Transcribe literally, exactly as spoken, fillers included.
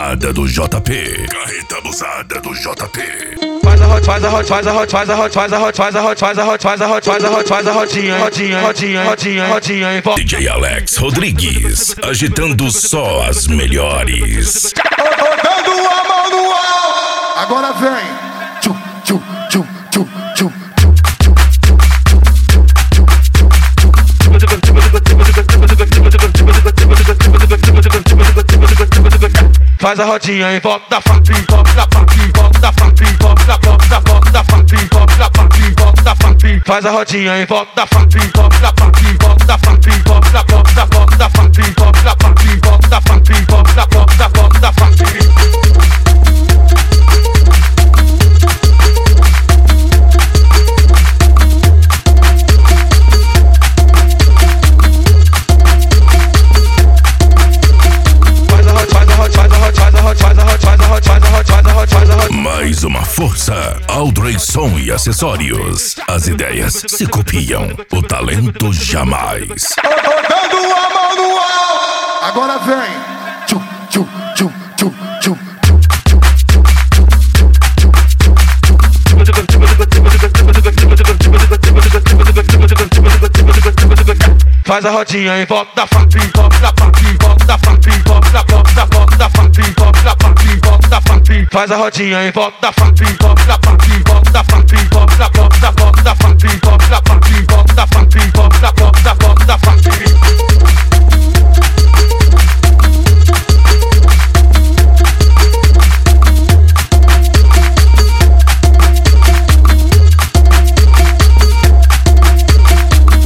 abusada do J P. Carreta abusada do J P. Faz a hot, faz a hot, faz a hot, faz a hot, faz a hot, faz a hot, faz a hot, faz a hot, faz a hot, faz a rotinha, rotinha, rotinha, rotinha, rotinha em D J Alex Rodrigues, agitando só as melhores. Botando a mão no alto. Agora vem. Tchum, tchum, tchum, tchum, tchum. Faz a rodinha em volta da funk, volta da funk, volta da funk, volta da volta da volta da funk, volta da funk, volta da funk. Faz a rodinha em volta da funk, volta da funk, volta da funk, volta da volta da volta da funk, volta da funk, volta da funk, volta da volta da volta da funk. Mais uma força, Aldrey Som e Acessórios. As ideias se copiam, o talento jamais. Botando a mão no alto. Agora vem. Tchum, tchum, tchum, tchum, tchum. Faz a rodinha em volta da funk, volta da funk, volta da funk, volta da volta da volta da funk, volta da funk, volta da funk. Faz a rodinha em volta da funk, volta da funk, volta da funk,